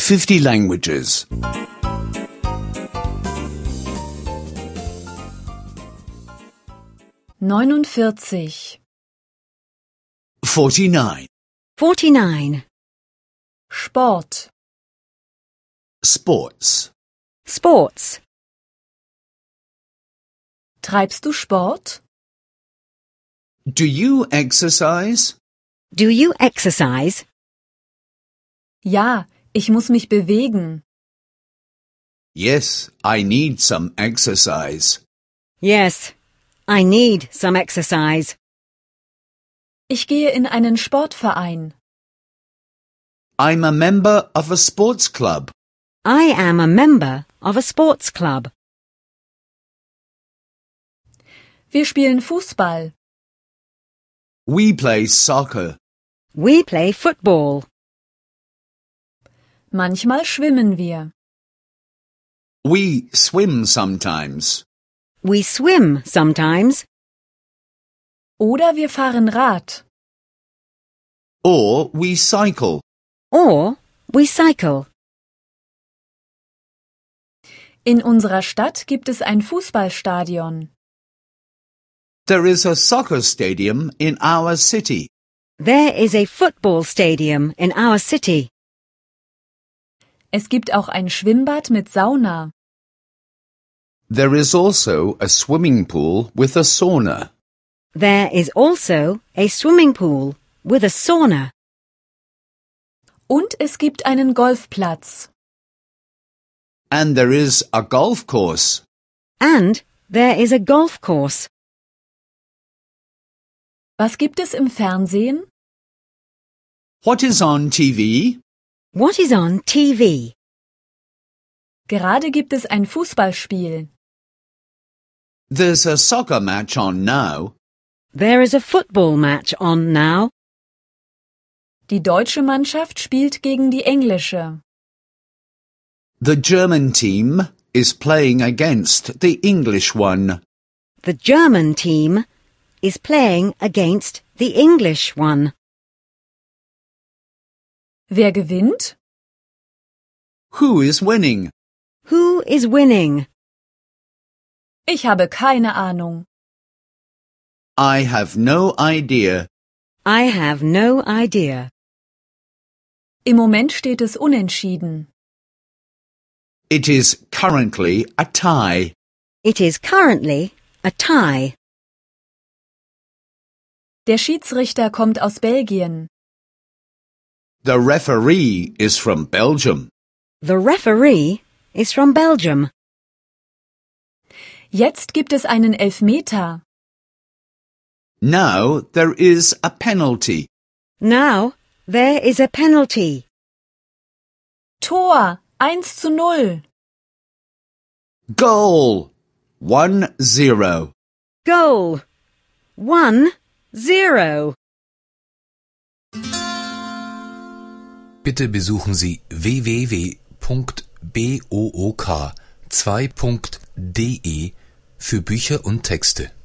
50 languages. 49. 49. 49. Sport. Sports. Sports. Treibst du Sport? Do you exercise? Do you exercise? Ja, ich muss mich bewegen. Yes, I need some exercise. Yes, I need some exercise. Ich gehe in einen Sportverein. I'm a member of a sports club. I am a member of a sports club. Wir spielen Fußball. We play soccer. We play football. Manchmal schwimmen wir. We swim sometimes. We swim sometimes. Oder wir fahren Rad. Or we cycle. Or we cycle. In unserer Stadt gibt es ein Fußballstadion. There is a soccer stadium in our city. There is a football stadium in our city. Es gibt auch ein Schwimmbad mit Sauna. There is also a swimming pool with a sauna. There is also a swimming pool with a sauna. Und es gibt einen Golfplatz. And there is a golf course. And there is a golf course. Was gibt es im Fernsehen? What is on TV? What is on TV? Gerade gibt es ein Fußballspiel. There's a soccer match on now. There is a football match on now. Die deutsche Mannschaft spielt gegen die englische. The German team is playing against the English one. The German team is playing against the English one. Wer gewinnt? Who is winning? Who is winning? Ich habe keine Ahnung. I have no idea. I have no idea. Im Moment steht es unentschieden. It is currently a tie. It is currently a tie. Der Schiedsrichter kommt aus Belgien. The referee is from Belgium. The referee is from Belgium. Jetzt gibt es einen Elfmeter. Now there is a penalty. Now there is a penalty. Tor 1:0. Goal 1-0. Goal 1-0. Bitte besuchen Sie www.book2.de für Bücher und Texte.